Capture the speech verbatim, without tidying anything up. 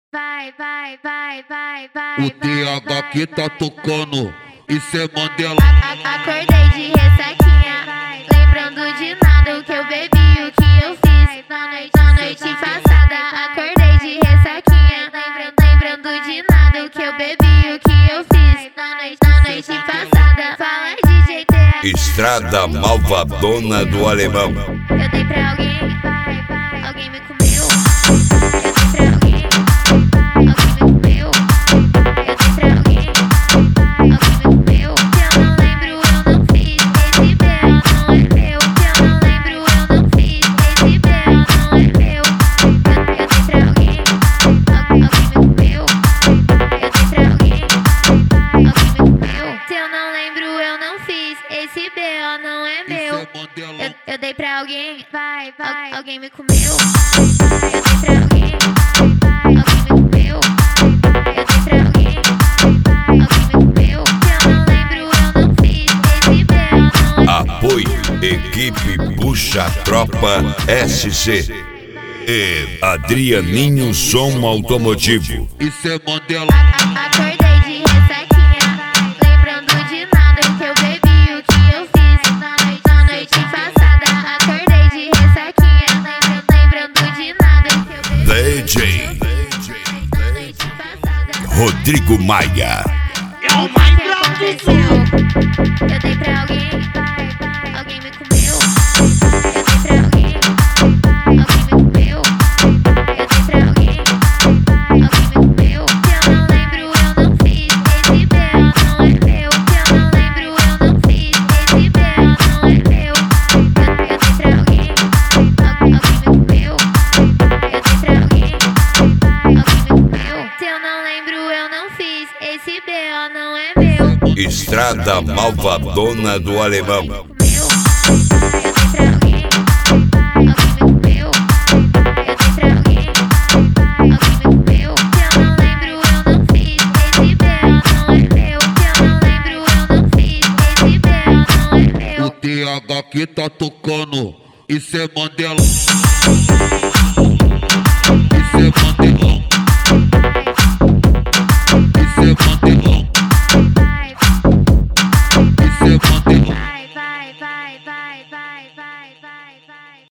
Vai, vai, vai, vai, vai. O T H que tá tocando, isso é Mandela. A Acordei de ressaquinha, lembrando de nada o que eu bebi, o que eu fiz na noite, na noite passada. Acordei de ressaquinha, lembrando, lembrando de nada o que eu bebi, o que eu fiz na noite, na noite passada. Fala D J T H. Estrada malvadona do alemão. Eu dei pra alguém, vai, vai, alguém me comeu. Eu dei pra alguém, alguém me comeu. Eu dei pra alguém, alguém me comeu. Se eu não lembro, eu não fiz. Esse B O não é meu. Se eu não lembro, eu não fiz. Esse B O não é meu. Eu, eu dei pra alguém, alguém, alguém me comeu. Eu dei pra alguém, alguém me comeu. Se eu não lembro, eu não fiz. Esse B O não é meu. Eu, eu dei pra alguém, vai, vai, alguém me comeu. Eu dei pra alguém, alguém me comeu. Eu dei pra alguém, alguém me comeu. Se eu não lembro, eu não fiz. Esse B O não é. Apoio Equipe Puxa Tropa S C e Adrianinho Som Automotivo. Isso é Mandela. Acordei de ressaquinha, lembrando de nada o que eu bebi, o que eu fiz na noite, na noite passada. Acordei de ressaquinha, lembrando, lembrando de nada o que eu bebi, D J na noite passada. Rodrigo Maia. É o mais aconteceu. Eu dei pra alguém, vai, vai, alguém me comeu. Eu dei pra alguém, alguém me comeu. Eu dei pra alguém, alguém me comeu. Se eu não lembro, eu não fiz. Esse B O não é meu. Se eu não lembro, eu não fiz. Esse B O não é meu. Eu, eu dei pra alguém, alguém, alguém me comeu. Eu dei pra alguém, alguém me comeu. Se eu não lembro, eu não fiz. Esse B O não é meu. Estrada malvadona do alemão. Comeu. Eu dei pra alguém, alguém me comeu. Eu dei pra alguém, alguém me comeu. Se eu não lembro, eu não fiz. Esse B O não é meu. Se eu não lembro, eu não fiz. Esse B O não é meu. O T H que tá tocando, isso é Mandela.